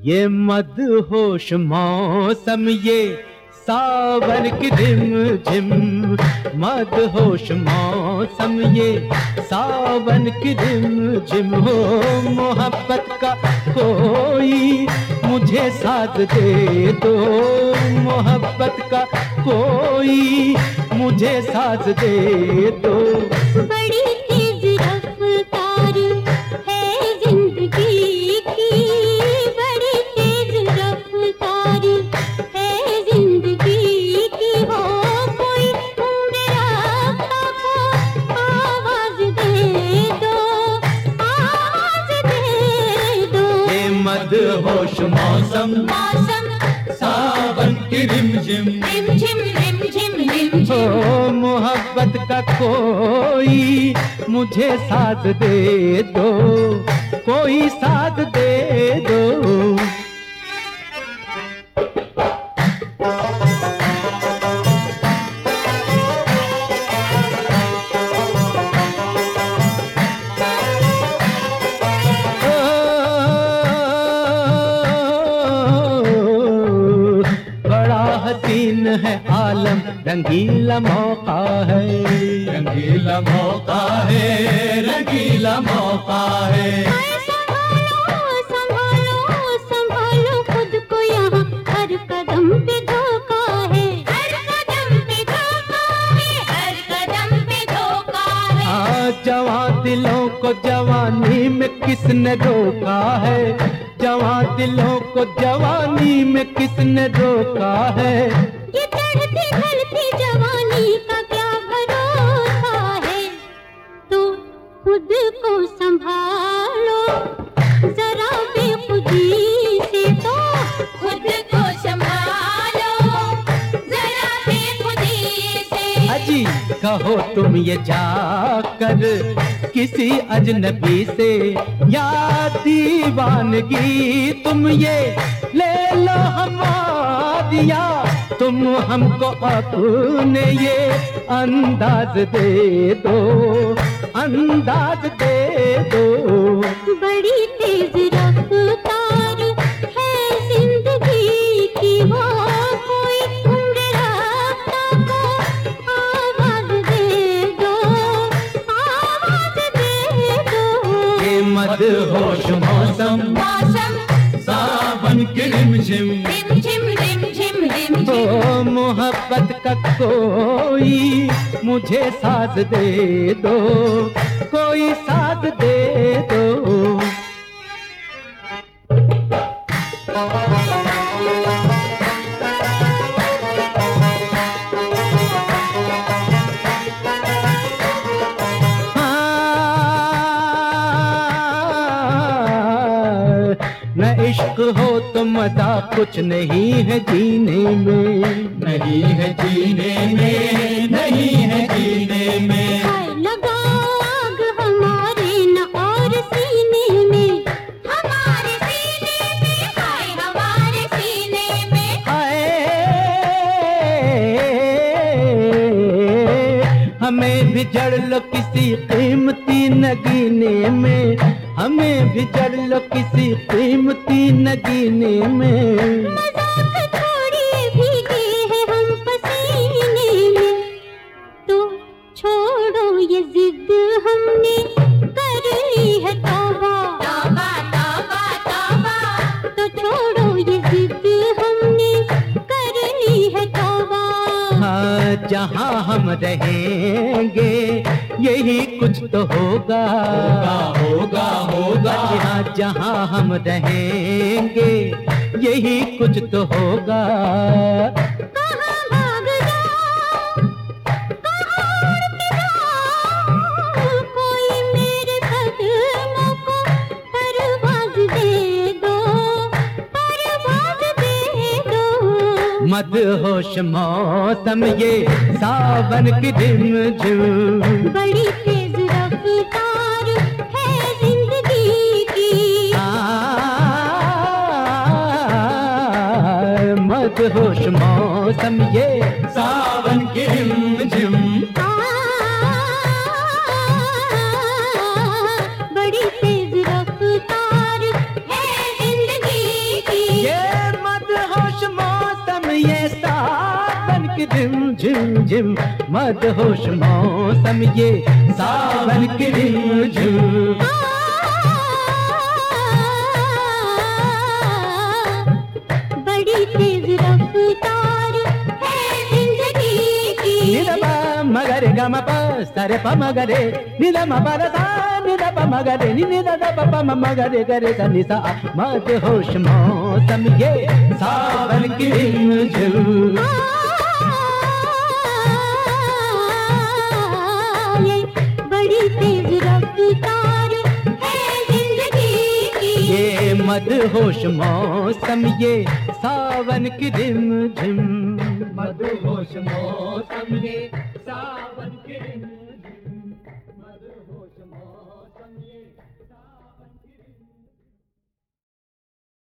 ये मदहोश मौसम, ये सावन की रिम झिम, मदहोश मौसम, ये सावन की रिम झिम। हो मोहब्बत का कोई मुझे साथ दे दो, मोहब्बत का कोई मुझे साथ दे दो। बड़ी तेज रफ्तार है जिंदगी की, बड़ी तेज रफ्तार है जिंदगी की। हो कोई मेरा को आवाज दे दो, आवाज दे दो। ये मदहोश मौसम, सावन की रिमझिम, रिमझिम रिमझिम रिमझिम। हो मोहब्बत का कोई मुझे साथ दे दो, कोई साथ दे दो। हसीन है आलम, रंगीला मौका है, रंगीला मौका है, रंगीला मौका है। संभालो संभालो संभालो खुद को, यहाँ हर कदम पे धोखा है, हर कदम पे धोखा है, हर कदम पे धोखा है। जवां दिलों को जवानी में किसने रोका है, जवां दिलों को जवानी में किसने रोका है। ये चढ़ती ढलती जवानी का क्या भरोसा है, तो खुद को संभालो जरा बेखुदी से, तो खुद को संभालो जरा बेखुदी से। अजी कहो तुम ये जाकर किसी अजनबी से, या दीवानगी तुम ये ले लो हमारिया, तुम हमको अपने ये अंदाज दे दो, अंदाज दे दो। बड़ी तेज रफ्तार है जिंदगी की, हो कोई उम्र रास्ता को आवाज दे दो, आवाज दे दो। ये मदहोश मौसम, सावन की रिमझिम, रिमझिम रिमझिम रिमझिम। हो मोहब्बत का कोई मुझे साथ दे दो, कोई साथ दे दो। न इश्क हो तो मजा कुछ नहीं है जीने में, नहीं है जीने में, नहीं है जीने में। लगाओ आग हमारे न और सीने में, हमारे सीने में, हाय हमारे सीने में। हाय हमें भी जड़ लो किसी कीमती नगीने में, हमें भी जड़ लो किसी कीमती नगीने में। मजाक छोड़िए भीगे हैं हम पसीने में, तो छोड़ो ये जिद हमने कर ली है तौबा, तौबा तौबा तौबा। तो छोड़ो ये जिद हमने कर ली है तौबा। हाँ जहाँ हम रहेंगे यही कुछ तो होगा, होगा होगा। हाँ जहाँ हम रहेंगे यही कुछ तो होगा। कहाँ भाग जाऊं, कहाँ उड़ के जाऊं, कोई मेरे कदमों को परवाज़ दे दो, परवाज़ दे दो। मदहोश मौसम, ये सावन की रिमझिम, बड़ी तेज रफ्तार है जिंदगी की। मदहोश मौसम, ये सावन की रिमझिम। बड़ी तेज रफ्तार है जिंदगी की। रिम झिम झिम, मदहोश मौसम ये सावन की रिम झिम। बड़ी तेज रफ्तार है जिंदगी की। निरपा मगरे गम प सरे प मगरे निरम पर सा निरप मगरे निदा प प मगरे करे सा निसा। मदहोश मौसम ये सावन की रिम झिम। ये बड़ी तेज रफ्तार है जिंदगी की। ये मदहोश मौसम ये सावन की रिम झिम। मदहोश मौसम ये सावन की रिम